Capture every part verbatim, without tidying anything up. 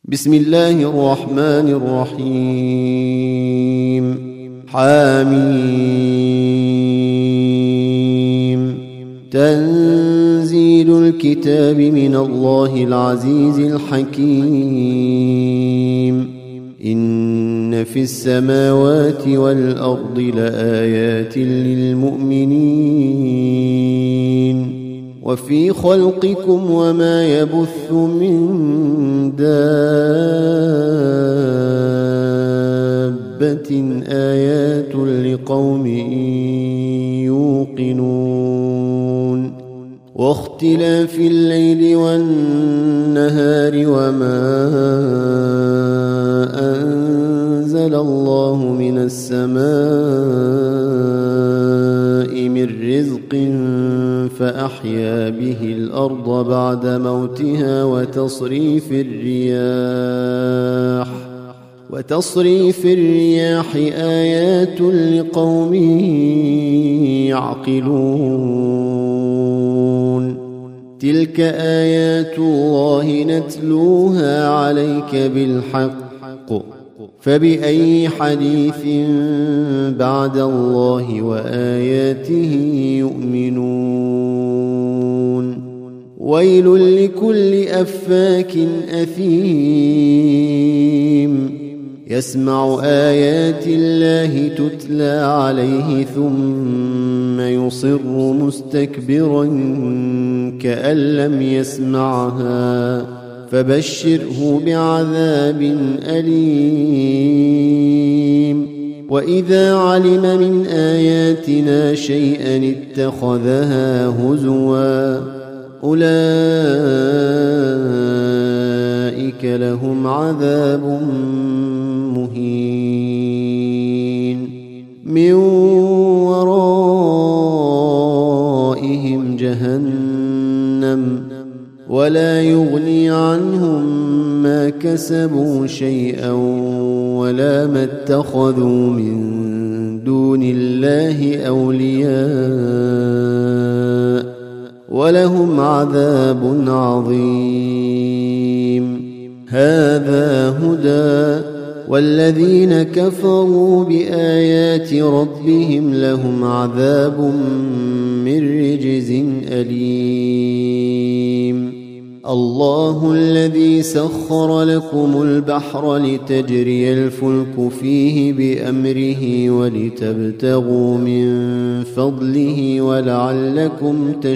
بسم الله الرحمن الرحيم. حميم. تنزيل الكتاب من الله العزيز الحكيم. إن في السماوات والأرض لآيات للمؤمنين وفي خلقكم وما يبث من دابة آيات لقوم يوقنون. واختلاف الليل والنهار وما أنزل الله من السماء من رزق فأحيا به الأرض بعد موتها وتصريف الرياح وتصريف الرياح آيات لقوم يعقلون. تلك آيات الله نتلوها عليك بالحق فبأي حديث بعد الله وآياته يؤمنون. ويل لكل أفاك أثيم يسمع آيات الله تتلى عليه ثم يصر مستكبرا كأن لم يسمعها فبشره بعذاب أليم. وإذا علم من آياتنا شيئا اتخذها هزوا أولئك لهم عذاب مهين من ورائهم جهنم ولا يغني عنهم ما كسبوا شيئا ولا ما اتخذوا من دون الله أولياء ولهم عذاب عظيم. هذا هدى والذين كفروا بآيات ربهم لهم عذاب من رجز أليم. الله الذي سخر لكم البحر لتجري الفلك فيه بأمره ولتبتغوا من فضله ولعلكم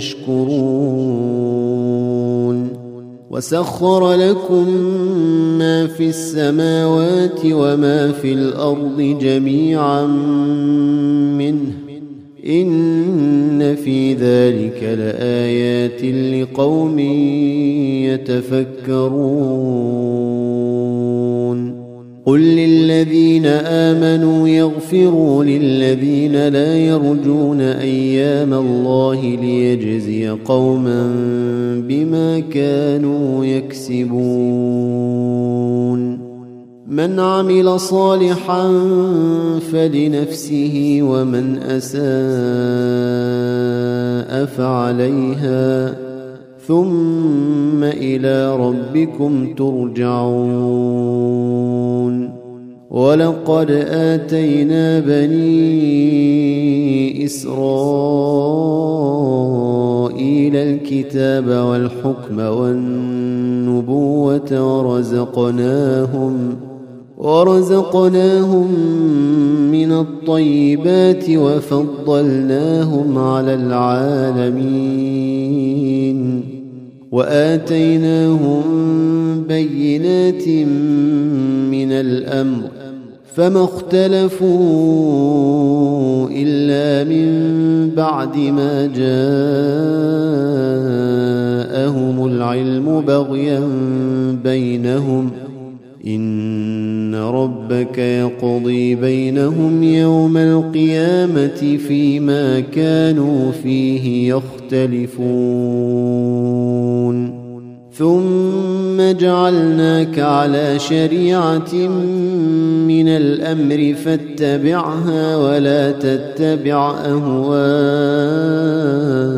تشكرون. وسخر لكم ما في السماوات وما في الأرض جميعا منه إن في ذلك لآيات لقوم يتفكرون. قل للذين آمنوا يغفروا للذين لا يرجون أيام الله ليجزي قوما بما كانوا يكسبون. من عمل صالحا فلنفسه ومن أساء فعليها ثم إلى ربكم ترجعون. ولقد آتينا بني إسرائيل الكتاب والحكم والنبوة ورزقناهم ورزقناهم من الطيبات وفضلناهم على العالمين وآتيناهم بينات من الأمر فما اختلفوا إلا من بعد ما جاءهم العلم بغيا بينهم إن ربك يقضي بينهم يوم القيامة فيما كانوا فيه يختلفون. ثم جعلناك على شريعة من الأمر فاتبعها ولا تتبع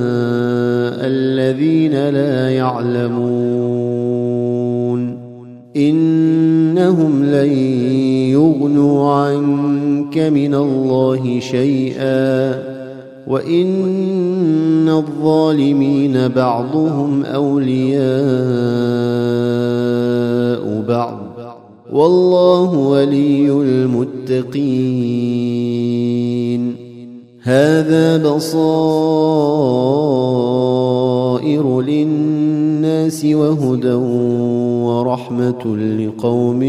أهواء الذين لا يعلمون إنهم لن يغنوا عنك من الله شيئا وإن الظالمين بعضهم أولياء بعض والله ولي المتقين. هذا بصائر للناس وهدى ورحمة لقوم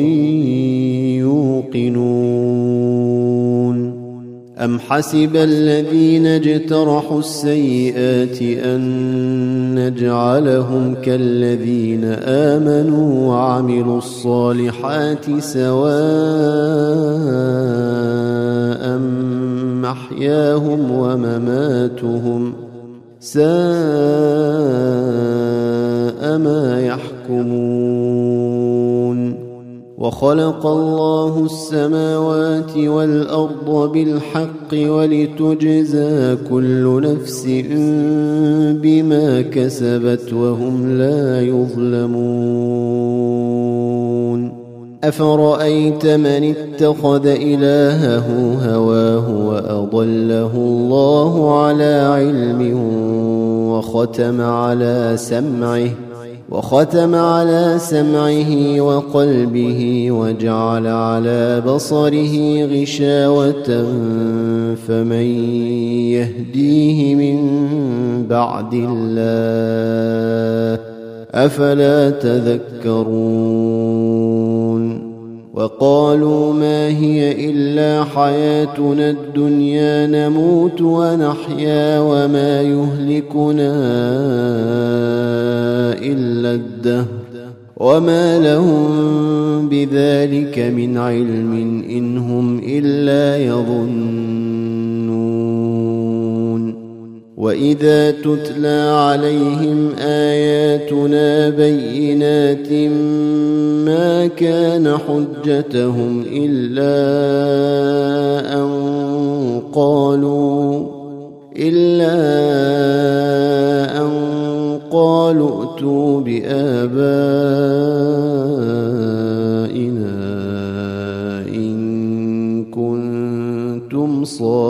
يوقنون. أم حسب الذين اجترحوا السيئات أن نجعلهم كالذين آمنوا وعملوا الصالحات سواء محياهم ومماتهم ساء ما يحكمون. وخلق الله السماوات والأرض بالحق ولتجزى كل نفس بما كسبت وهم لا يظلمون. أفرأيت من اتخذ إلهه هواه وأضله الله على علم وختم على سمعه وختم على سمعه وقلبه وجعل على بصره غشاوة فمن يهديه من بعد الله أفلا تذكرون. وقالوا ما هي إلا حياتنا الدنيا نموت ونحيا وما يهلكنا إلا الدهر وما لهم بذلك من علم إن هم إلا يظنون. وإذا تتلى عليهم آياتنا بينات ما كان حجتهم إلا أن قالوا إلا أن قالوا ائتوا بآبائنا إن كنتم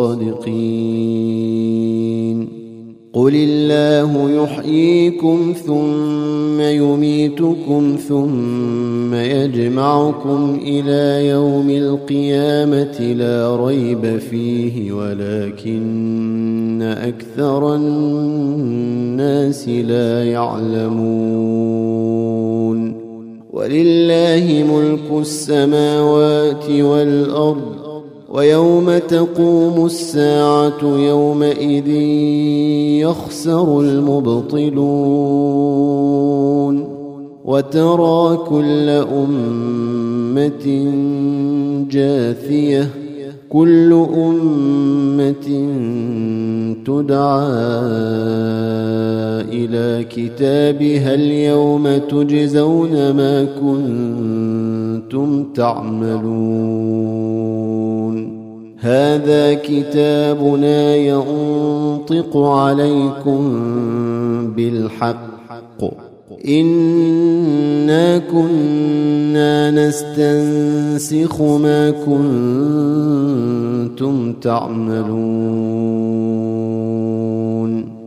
صادقين. قل الله يحييكم ثم يميتكم ثم يجمعكم إلى يوم القيامة لا ريب فيه ولكن أكثر الناس لا يعلمون. ولله ملك السماوات والأرض ويوم تقوم الساعة يومئذ يخسر المبطلون. وترى كل أمة جاثية كل أمة تدعى إلى كتابها اليوم تجزون ما كنتم تعملون. هذا كتابنا ينطق عليكم بالحق إنا كنا نستنسخ ما كنتم تعملون.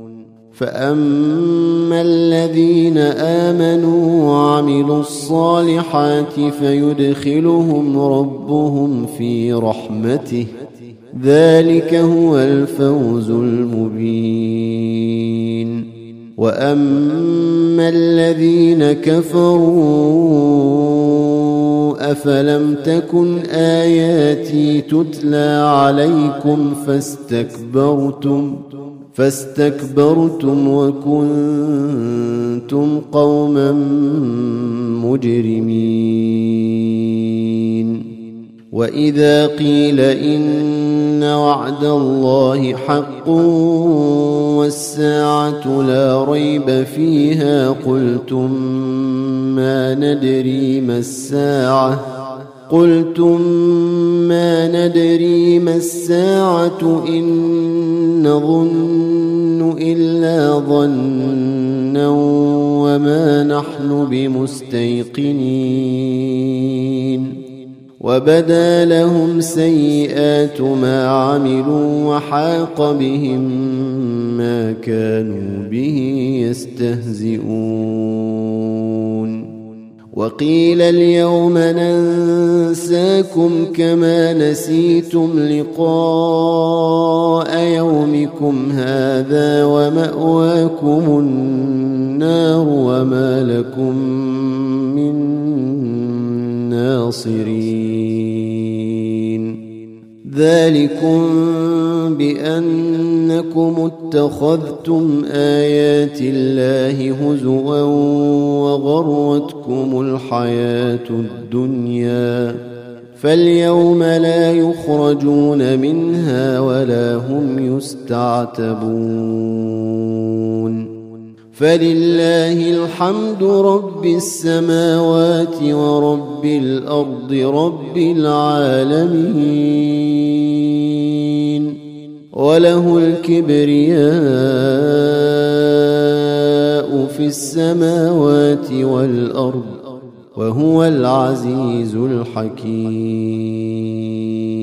فأما الذين آمنوا وعملوا الصالحات فيدخلهم ربهم في رحمته ذلك هو الفوز المبين. وأما الذين كفروا أفلم تكن آياتي تتلى عليكم فاستكبرتم فاستكبرتم وكنتم قوما مجرمين. وإذا قيل إن وعد الله حق والساعة لا ريب فيها قلتم ما ندري ما الساعة قلتم ما ندري ما الساعة إن نظن إلا ظنا وما نحن بمستيقنين وبدا لهم سيئات ما عملوا وحاق بهم ما كانوا به يستهزئون وقيل اليوم ننساكم كما نسيتم لقاء يومكم هذا ومأواكم النار وما لكم من ناصرين ذلكم بأنكم اتخذتم آيات الله هزوا وغرتكم الحياة الدنيا فاليوم لا يخرجون منها ولا هم يستعتبون فلله الحمد رب السماوات ورب الأرض رب العالمين وله الكبرياء في السماوات والأرض وهو العزيز الحكيم.